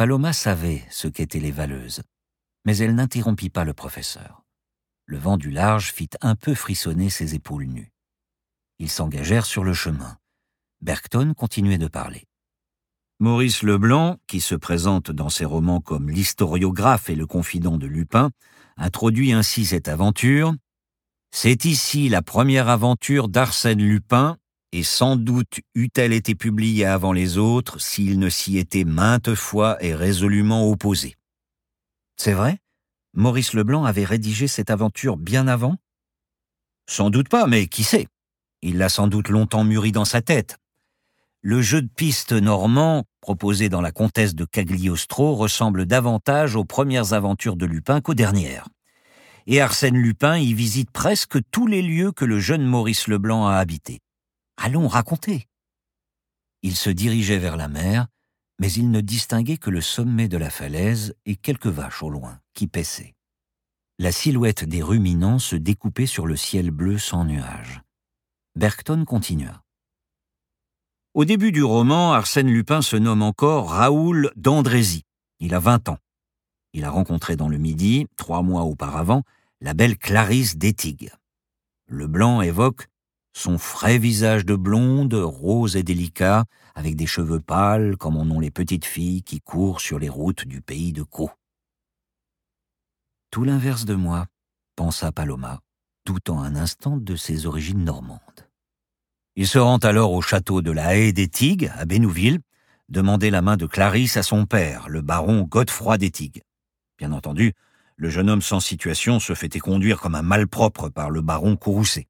Paloma savait ce qu'étaient les valeuses, mais elle n'interrompit pas le professeur. Le vent du large fit un peu frissonner ses épaules nues. Ils s'engagèrent sur le chemin. Bergton continuait de parler. Maurice Leblanc, qui se présente dans ses romans comme l'historiographe et le confident de Lupin, introduit ainsi cette aventure. C'est ici la première aventure d'Arsène Lupin, et sans doute eût-elle été publiée avant les autres s'il ne s'y était maintes fois et résolument opposé. C'est vrai ? Maurice Leblanc avait rédigé cette aventure bien avant ? Sans doute pas, mais qui sait ? Il l'a sans doute longtemps mûri dans sa tête. Le jeu de piste normand, proposé dans La Comtesse de Cagliostro, ressemble davantage aux premières aventures de Lupin qu'aux dernières. Et Arsène Lupin y visite presque tous les lieux que le jeune Maurice Leblanc a habités. Allons, racontez. Il se dirigeait vers la mer, mais il ne distinguait que le sommet de la falaise et quelques vaches au loin, qui paissaient. La silhouette des ruminants se découpait sur le ciel bleu sans nuages. Bergton continua. Au début du roman, Arsène Lupin se nomme encore Raoul d'Andrézy. Il a 20 ans. Il a rencontré dans le Midi, 3 mois auparavant, la belle Clarisse d'Étigues. Leblanc évoque son frais visage de blonde, rose et délicat, avec des cheveux pâles comme en ont les petites filles qui courent sur les routes du pays de Caux. Tout l'inverse de moi, pensa Paloma, doutant un instant de ses origines normandes. Il se rend alors au château de la Haie d'Étigues, à Bénouville, demander la main de Clarisse à son père, le baron Godefroy d'Étigues. Bien entendu, le jeune homme sans situation se fait éconduire comme un malpropre par le baron Courroucé.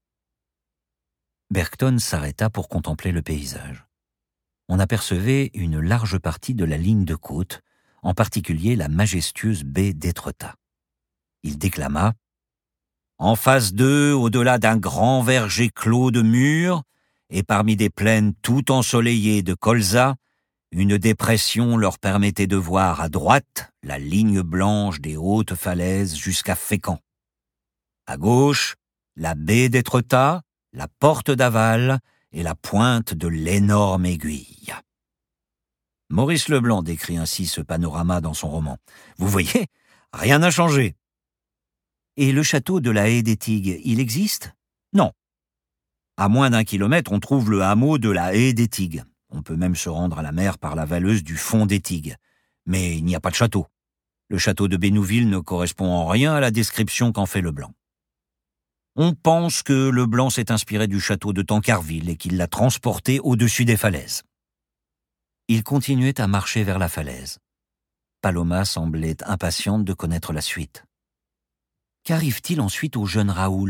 Bergton s'arrêta pour contempler le paysage. On apercevait une large partie de la ligne de côte, en particulier la majestueuse baie d'Étretat. Il déclama « En face d'eux, au-delà d'un grand verger clos de murs, et parmi des plaines tout ensoleillées de colza, une dépression leur permettait de voir à droite la ligne blanche des hautes falaises jusqu'à Fécamp. À gauche, la baie d'Étretat, la porte d'Aval et la pointe de l'énorme aiguille. » Maurice Leblanc décrit ainsi ce panorama dans son roman. Vous voyez, rien n'a changé. Et le château de la Haie d'Étigues, il existe ? Non. À moins d'1 kilomètre, on trouve le hameau de la Haie d'Étigues. On peut même se rendre à la mer par la valeuse du Fond d'Étigues. Mais il n'y a pas de château. Le château de Bénouville ne correspond en rien à la description qu'en fait Leblanc. On pense que Leblanc s'est inspiré du château de Tancarville et qu'il l'a transporté au-dessus des falaises. Il continuait à marcher vers la falaise. Paloma semblait impatiente de connaître la suite. Qu'arrive-t-il ensuite au jeune Raoul ?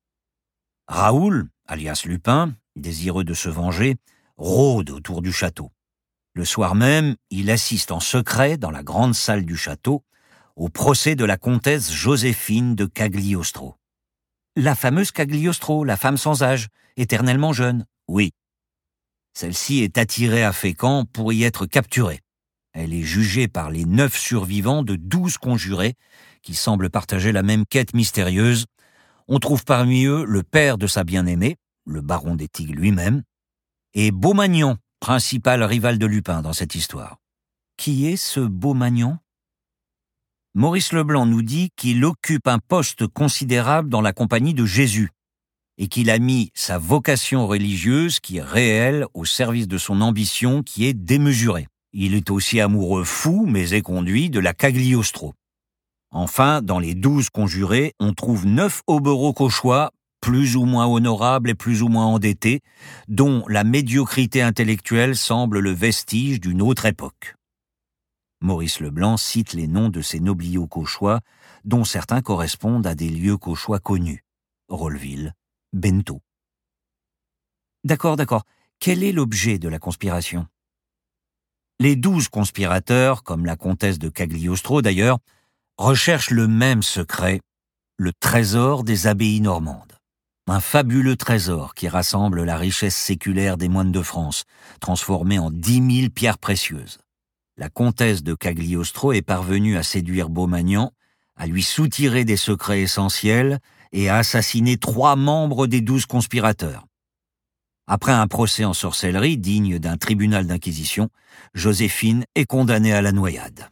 Raoul, alias Lupin, désireux de se venger, rôde autour du château. Le soir même, il assiste en secret, dans la grande salle du château, au procès de la comtesse Joséphine de Cagliostro. La fameuse Cagliostro, la femme sans âge, éternellement jeune. Oui. Celle-ci est attirée à Fécamp pour y être capturée. Elle est jugée par les 9 survivants de 12 conjurés qui semblent partager la même quête mystérieuse. On trouve parmi eux le père de sa bien-aimée, le baron d'Étigues lui-même, et Beaumagnan, principal rival de Lupin dans cette histoire. Qui est ce Beaumagnan ? Maurice Leblanc nous dit qu'il occupe un poste considérable dans la compagnie de Jésus et qu'il a mis sa vocation religieuse, qui est réelle, au service de son ambition, qui est démesurée. Il est aussi amoureux fou, mais éconduit, de la Cagliostro. Enfin, dans les 12 conjurés, on trouve 9 hobereaux cauchois, plus ou moins honorables et plus ou moins endettés, dont la médiocrité intellectuelle semble le vestige d'une autre époque. Maurice Leblanc cite les noms de ces nobliaux cauchois, dont certains correspondent à des lieux cauchois connus. Rolleville, Bento. D'accord. Quel est l'objet de la conspiration ? Les 12 conspirateurs, comme la comtesse de Cagliostro d'ailleurs, recherchent le même secret, le trésor des abbayes normandes. Un fabuleux trésor qui rassemble la richesse séculaire des moines de France, transformée en 10 000 pierres précieuses. La comtesse de Cagliostro est parvenue à séduire Beaumagnan, à lui soutirer des secrets essentiels et à assassiner 3 membres des 12 conspirateurs. Après un procès en sorcellerie digne d'un tribunal d'inquisition, Joséphine est condamnée à la noyade.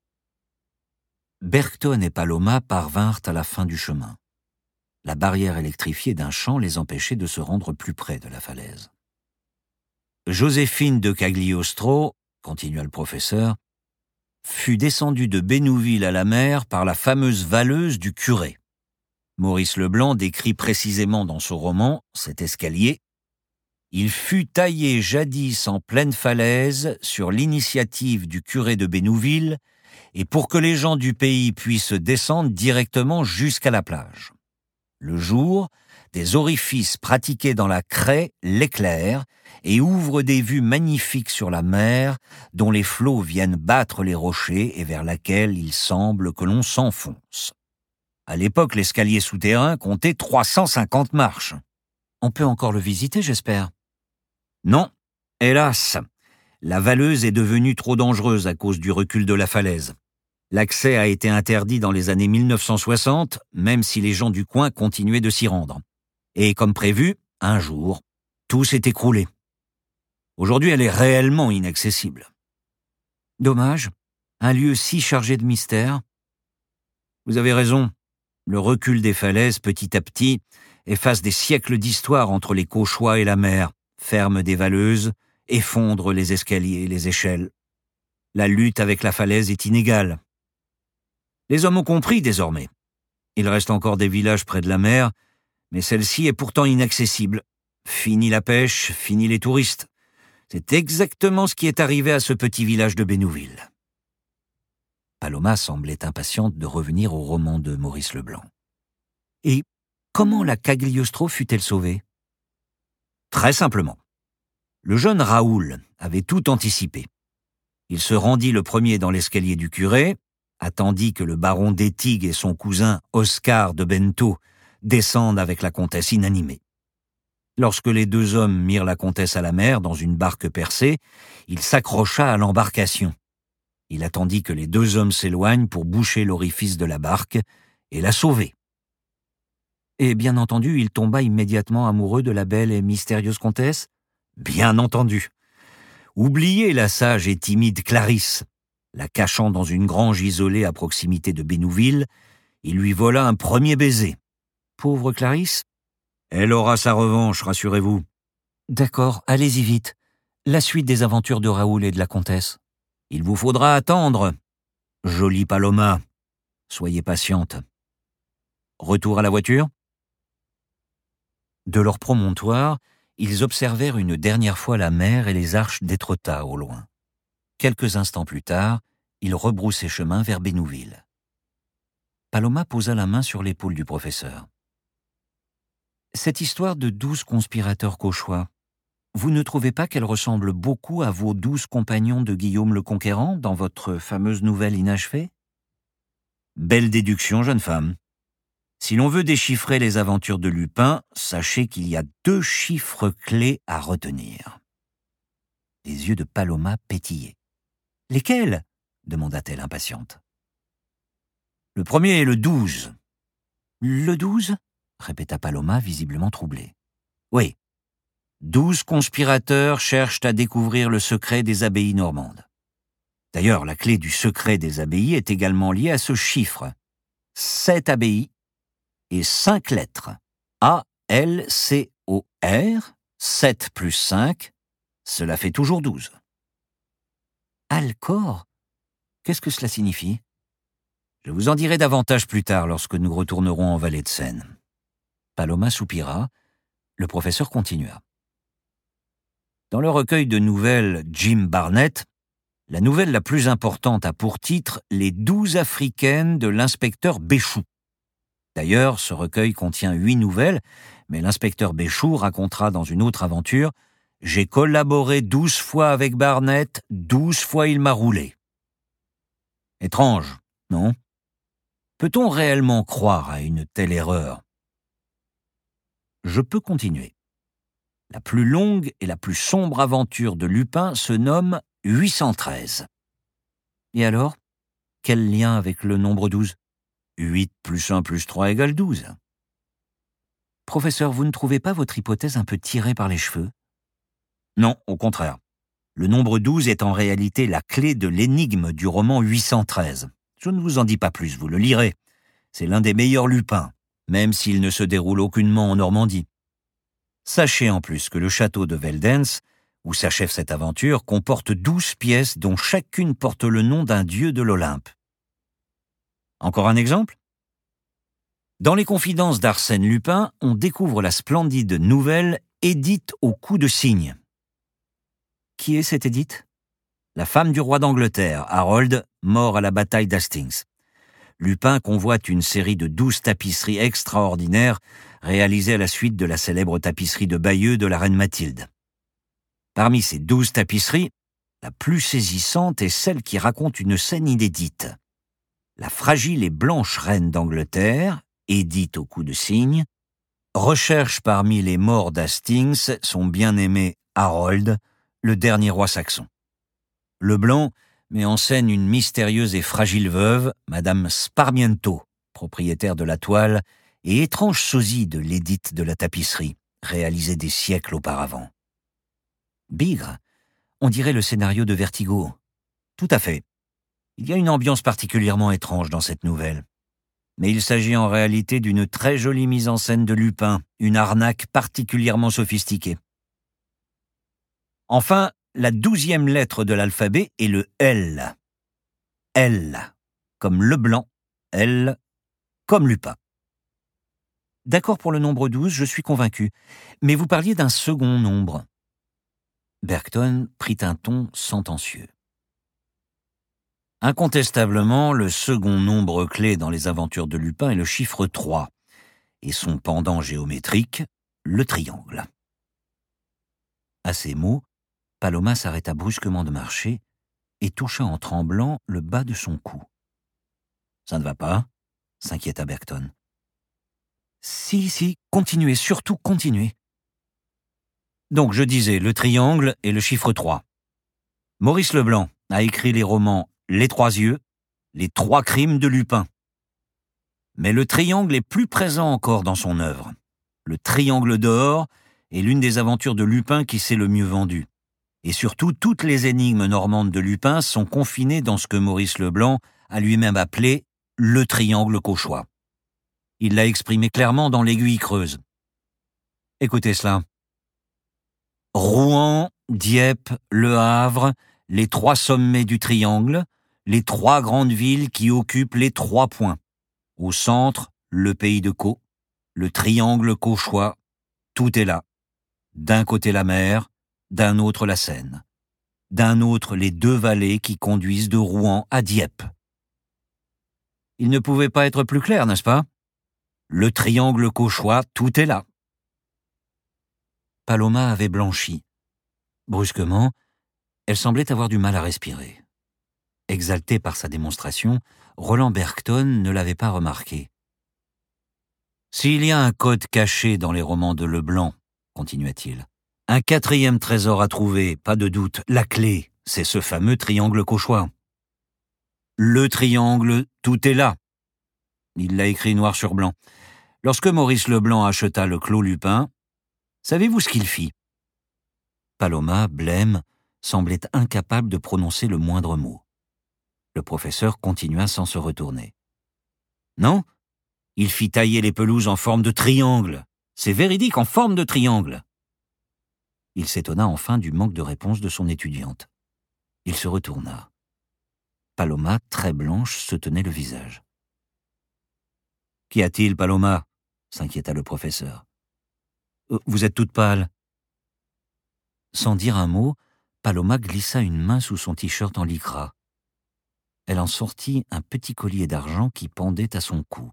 Bergton et Paloma parvinrent à la fin du chemin. La barrière électrifiée d'un champ les empêchait de se rendre plus près de la falaise. Joséphine de Cagliostro, continua le professeur, fut descendue de Bénouville à la mer par la fameuse valeuse du Curé. Maurice Leblanc décrit précisément dans son roman cet escalier. Il fut taillé jadis en pleine falaise sur l'initiative du curé de Bénouville et pour que les gens du pays puissent descendre directement jusqu'à la plage. Le jour, des orifices pratiqués dans la craie l'éclairent et ouvrent des vues magnifiques sur la mer dont les flots viennent battre les rochers et vers laquelle il semble que l'on s'enfonce. À l'époque, l'escalier souterrain comptait 350 marches. On peut encore le visiter, j'espère. Non, hélas, la valeuse est devenue trop dangereuse à cause du recul de la falaise. L'accès a été interdit dans les années 1960, même si les gens du coin continuaient de s'y rendre. Et comme prévu, un jour, tout s'est écroulé. Aujourd'hui, elle est réellement inaccessible. Dommage, un lieu si chargé de mystère. Vous avez raison, le recul des falaises, petit à petit, efface des siècles d'histoire entre les Cauchois et la mer, ferme des valeuses, effondre les escaliers et les échelles. La lutte avec la falaise est inégale. Les hommes ont compris désormais. Il reste encore des villages près de la mer, mais celle-ci est pourtant inaccessible. Fini la pêche, fini les touristes. C'est exactement ce qui est arrivé à ce petit village de Bénouville. Paloma semblait impatiente de revenir au roman de Maurice Leblanc. Et comment la Cagliostro fut-elle sauvée ? Très simplement. Le jeune Raoul avait tout anticipé. Il se rendit le premier dans l'escalier du curé, attendit que le baron d'Ettig et son cousin Oscar de Bento descendent avec la comtesse inanimée. Lorsque les deux hommes mirent la comtesse à la mer dans une barque percée, il s'accrocha à l'embarcation. Il attendit que les deux hommes s'éloignent pour boucher l'orifice de la barque et la sauver. Et bien entendu, il tomba immédiatement amoureux de la belle et mystérieuse comtesse ? Bien entendu. Oubliez la sage et timide Clarisse. La cachant dans une grange isolée à proximité de Bénouville, il lui vola un premier baiser. Pauvre Clarisse ? Elle aura sa revanche, rassurez-vous. D'accord, allez-y vite. La suite des aventures de Raoul et de la comtesse. Il vous faudra attendre. Jolie Paloma, soyez patiente. Retour à la voiture ? De leur promontoire, ils observèrent une dernière fois la mer et les arches d'Étretat au loin. Quelques instants plus tard, ils rebroussaient chemin vers Bénouville. Paloma posa la main sur l'épaule du professeur. Cette histoire de 12 conspirateurs cauchois, vous ne trouvez pas qu'elle ressemble beaucoup à vos 12 compagnons de Guillaume le Conquérant dans votre fameuse nouvelle inachevée ? Belle déduction, jeune femme. Si l'on veut déchiffrer les aventures de Lupin, sachez qu'il y a 2 chiffres clés à retenir. Les yeux de Paloma pétillaient. « Lesquels ?» demanda-t-elle impatiente. « Le premier est le 12. »« Le 12 ?» répéta Paloma, visiblement troublée. « Oui. 12 conspirateurs cherchent à découvrir le secret des abbayes normandes. D'ailleurs, la clé du secret des abbayes est également liée à ce chiffre. 7 abbayes et 5 lettres. A-L-C-O-R, 7 plus 5, cela fait toujours 12. Alcor ? Qu'est-ce que cela signifie ? Je vous en dirai davantage plus tard lorsque nous retournerons en vallée de Seine. Paloma soupira. Le professeur continua. Dans le recueil de nouvelles Jim Barnett, la nouvelle la plus importante a pour titre « Les 12 africaines de l'inspecteur Béchou ». D'ailleurs, ce recueil contient 8 nouvelles, mais l'inspecteur Béchou racontera dans une autre aventure « J'ai collaboré 12 fois avec Barnett, 12 fois il m'a roulé ». Étrange, non ? Peut-on réellement croire à une telle erreur ? Je peux continuer. La plus longue et la plus sombre aventure de Lupin se nomme 813. Et alors, quel lien avec le nombre 12 ? 8 plus 1 plus 3 = 12. Professeur, vous ne trouvez pas votre hypothèse un peu tirée par les cheveux ? Non, au contraire. Le nombre 12 est en réalité la clé de l'énigme du roman 813. Je ne vous en dis pas plus, vous le lirez. C'est l'un des meilleurs Lupin, même s'il ne se déroule aucunement en Normandie. Sachez en plus que le château de Veldenz, où s'achève cette aventure, comporte 12 pièces dont chacune porte le nom d'un dieu de l'Olympe. Encore un exemple ? Dans les confidences d'Arsène Lupin, on découvre la splendide nouvelle Édith au cou de cygne. Qui est cette Édith ? La femme du roi d'Angleterre, Harold, mort à la bataille d'Hastings. Lupin convoite une série de 12 tapisseries extraordinaires réalisées à la suite de la célèbre tapisserie de Bayeux de la reine Mathilde. Parmi ces 12 tapisseries, la plus saisissante est celle qui raconte une scène inédite. La fragile et blanche reine d'Angleterre, Édith au cou de cygne, recherche parmi les morts d'Hastings son bien-aimé Harold, le dernier roi saxon. Leblanc met en scène une mystérieuse et fragile veuve, Madame Sparmiento, propriétaire de la toile et étrange sosie de l'Édith de la tapisserie, réalisée des siècles auparavant. Bigre, on dirait le scénario de Vertigo. Tout à fait. Il y a une ambiance particulièrement étrange dans cette nouvelle. Mais il s'agit en réalité d'une très jolie mise en scène de Lupin, une arnaque particulièrement sophistiquée. Enfin, la 12e lettre de l'alphabet est le L. L, comme Leblanc, L, comme Lupin. D'accord pour le nombre 12, je suis convaincu. Mais vous parliez d'un second nombre. Bergton prit un ton sentencieux. Incontestablement, le second nombre clé dans les aventures de Lupin est le chiffre 3, et son pendant géométrique, le triangle. À ces mots, Paloma s'arrêta brusquement de marcher et toucha en tremblant le bas de son cou. « Ça ne va pas ?» s'inquiéta Bergton. « Si, continuez, surtout continuez. » Donc je disais le triangle et le chiffre 3. Maurice Leblanc a écrit les romans Les Trois Yeux, Les Trois Crimes de Lupin. Mais le triangle est plus présent encore dans son œuvre. Le triangle d'or est l'une des aventures de Lupin qui s'est le mieux vendue. Et surtout, toutes les énigmes normandes de Lupin sont confinées dans ce que Maurice Leblanc a lui-même appelé le triangle cauchois. Il l'a exprimé clairement dans l'Aiguille creuse. Écoutez cela. Rouen, Dieppe, Le Havre, les 3 sommets du triangle, les 3 grandes villes qui occupent les 3 points. Au centre, le pays de Caux, le triangle cauchois, tout est là. D'un côté la mer, d'un autre la Seine. D'un autre les 2 vallées qui conduisent de Rouen à Dieppe. Il ne pouvait pas être plus clair, n'est-ce pas ? Le triangle cauchois, tout est là. Paloma avait blanchi. Brusquement, elle semblait avoir du mal à respirer. Exalté par sa démonstration, Roland Bergton ne l'avait pas remarqué. « S'il y a un code caché dans les romans de Leblanc, continua-t-il, un 4e trésor à trouver, pas de doute, la clé, c'est ce fameux triangle cauchois. Le triangle, tout est là. » Il l'a écrit noir sur blanc. Lorsque Maurice Leblanc acheta le Clos Lupin, savez-vous ce qu'il fit ? Paloma, blême, semblait incapable de prononcer le moindre mot. Le professeur continua sans se retourner. Non, il fit tailler les pelouses en forme de triangle. C'est véridique, en forme de triangle. Il s'étonna enfin du manque de réponse de son étudiante. Il se retourna. Paloma, très blanche, se tenait le visage. « Qu'y a-t-il, Paloma ?» s'inquiéta le professeur. « Vous êtes toute pâle. » Sans dire un mot, Paloma glissa une main sous son t-shirt en lycra. Elle en sortit un petit collier d'argent qui pendait à son cou.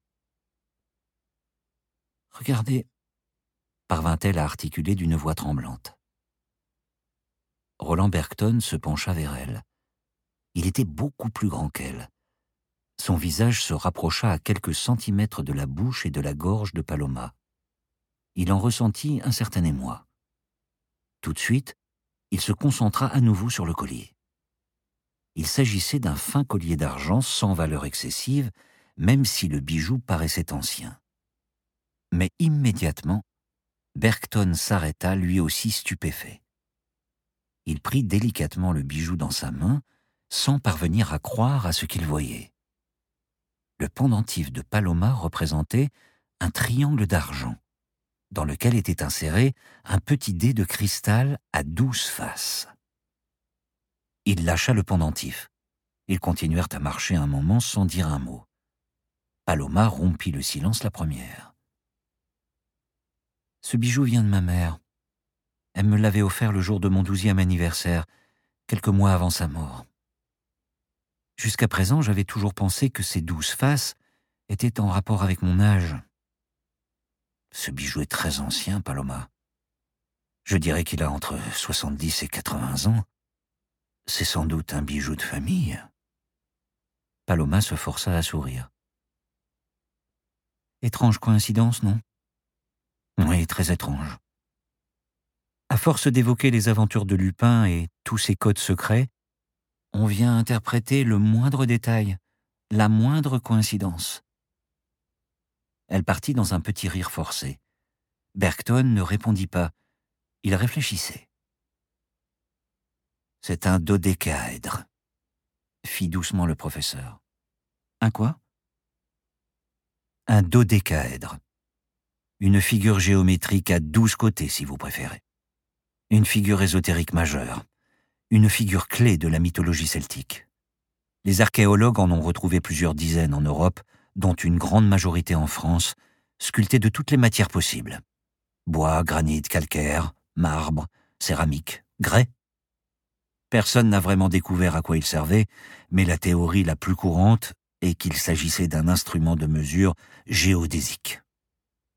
« Regardez, » parvint-elle à articuler d'une voix tremblante. Roland Bergton se pencha vers elle. Il était beaucoup plus grand qu'elle. Son visage se rapprocha à quelques centimètres de la bouche et de la gorge de Paloma. Il en ressentit un certain émoi. Tout de suite, il se concentra à nouveau sur le collier. Il s'agissait d'un fin collier d'argent sans valeur excessive, même si le bijou paraissait ancien. Mais immédiatement, Bergton s'arrêta lui aussi stupéfait. Il prit délicatement le bijou dans sa main, sans parvenir à croire à ce qu'il voyait. Le pendentif de Paloma représentait un triangle d'argent, dans lequel était inséré un petit dé de cristal à 12 faces. Il lâcha le pendentif. Ils continuèrent à marcher un moment sans dire un mot. Paloma rompit le silence la première. « Ce bijou vient de ma mère. Elle me l'avait offert le jour de mon 12e anniversaire, quelques mois avant sa mort. Jusqu'à présent, j'avais toujours pensé que ces 12 faces étaient en rapport avec mon âge. Ce bijou est très ancien, Paloma. Je dirais qu'il a entre 70 et 80 ans. C'est sans doute un bijou de famille. » Paloma se força à sourire. « Étrange coïncidence, non ? » ?»« Oui, très étrange. À force d'évoquer les aventures de Lupin et tous ses codes secrets, on vient interpréter le moindre détail, la moindre coïncidence. » Elle partit dans un petit rire forcé. Bergton ne répondit pas. Il réfléchissait. « C'est un dodécaèdre, » fit doucement le professeur. « Un quoi ? » ?»« Un dodécaèdre. Une figure géométrique à 12 côtés, si vous préférez. Une figure ésotérique majeure. Une figure clé de la mythologie celtique. Les archéologues en ont retrouvé plusieurs dizaines en Europe, dont une grande majorité en France, sculptées de toutes les matières possibles. Bois, granit, calcaire, marbre, céramique, grès. Personne n'a vraiment découvert à quoi il servait, mais la théorie la plus courante est qu'il s'agissait d'un instrument de mesure géodésique. C'est-à-dire ?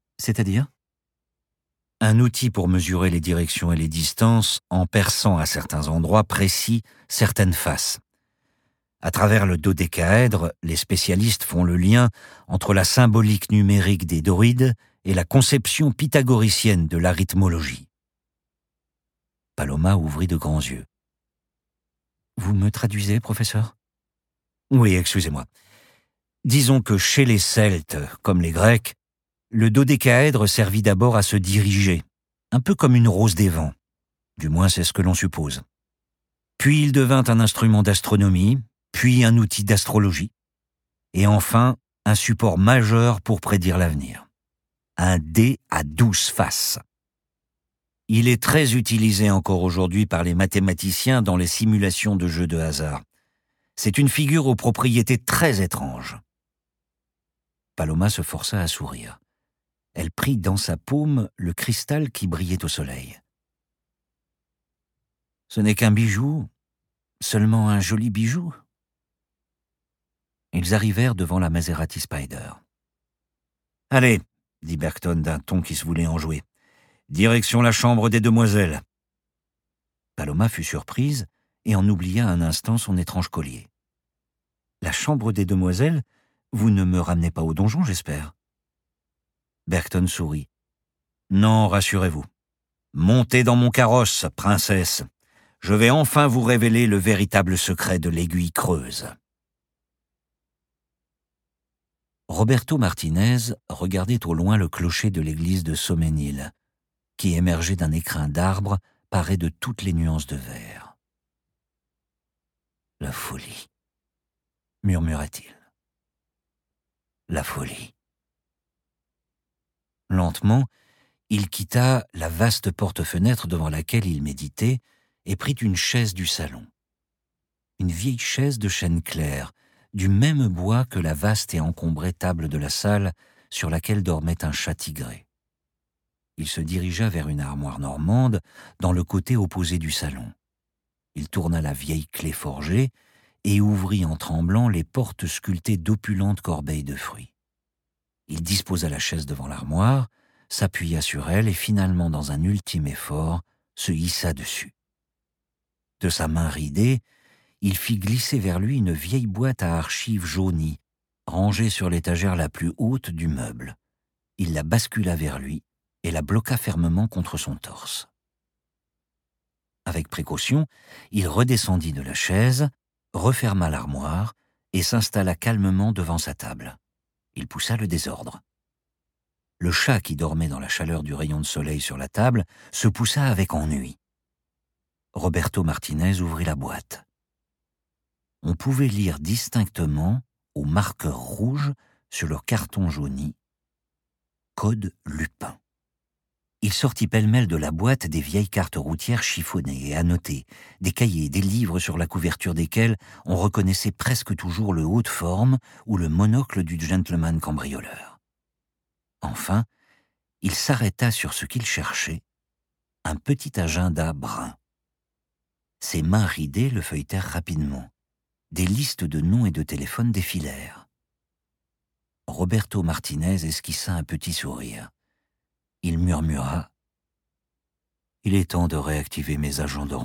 Un outil pour mesurer les directions et les distances en perçant à certains endroits précis certaines faces. À travers le dodécaèdre, les spécialistes font le lien entre la symbolique numérique des dorides et la conception pythagoricienne de l'arithmologie. Paloma ouvrit de grands yeux. « Vous me traduisez, professeur ? » ?»« Oui, excusez-moi. Disons que chez les Celtes, comme les Grecs, le dodécaèdre servit d'abord à se diriger, un peu comme une rose des vents. Du moins, c'est ce que l'on suppose. Puis il devint un instrument d'astronomie, puis un outil d'astrologie, et enfin un support majeur pour prédire l'avenir. Un dé à 12 faces. Il est très utilisé encore aujourd'hui par les mathématiciens dans les simulations de jeux de hasard. C'est une figure aux propriétés très étranges. Paloma se força à sourire. Elle prit dans sa paume le cristal qui brillait au soleil. « Ce n'est qu'un bijou, seulement un joli bijou. » Ils arrivèrent devant la Maserati Spider. « Allez, » dit Bergton d'un ton qui se voulait enjouer. « Direction la chambre des demoiselles. » Paloma fut surprise et en oublia un instant son étrange collier. « La chambre des demoiselles ? Vous ne me ramenez pas au donjon, j'espère ?» Bergton sourit. « Non, rassurez-vous. Montez dans mon carrosse, princesse. Je vais enfin vous révéler le véritable secret de l'aiguille creuse. » Roberto Martinez regardait au loin le clocher de l'église de Soménil, qui émergeait d'un écrin d'arbre paré de toutes les nuances de vert. « La folie, » murmura-t-il. « La folie. » Lentement, il quitta la vaste porte-fenêtre devant laquelle il méditait et prit une chaise du salon. Une vieille chaise de chêne clair, du même bois que la vaste et encombrée table de la salle sur laquelle dormait un chat tigré. Il se dirigea vers une armoire normande dans le côté opposé du salon. Il tourna la vieille clé forgée et ouvrit en tremblant les portes sculptées d'opulentes corbeilles de fruits. Il disposa la chaise devant l'armoire, s'appuya sur elle et finalement, dans un ultime effort, se hissa dessus. De sa main ridée, il fit glisser vers lui une vieille boîte à archives jaunie, rangée sur l'étagère la plus haute du meuble. Il la bascula vers lui et la bloqua fermement contre son torse. Avec précaution, il redescendit de la chaise, referma l'armoire et s'installa calmement devant sa table. Il poussa le désordre. Le chat qui dormait dans la chaleur du rayon de soleil sur la table se poussa avec ennui. Roberto Martinez ouvrit la boîte. On pouvait lire distinctement, au marqueur rouge sur le carton jauni, « Code Lupin ». Il sortit pêle-mêle de la boîte des vieilles cartes routières chiffonnées et annotées, des cahiers, des livres sur la couverture desquels on reconnaissait presque toujours le haut de forme ou le monocle du gentleman cambrioleur. Enfin, il s'arrêta sur ce qu'il cherchait, un petit agenda brun. Ses mains ridées le feuilletèrent rapidement. Des listes de noms et de téléphones défilèrent. Roberto Martinez esquissa un petit sourire. Il murmura « Il est temps de réactiver mes agents dormants. »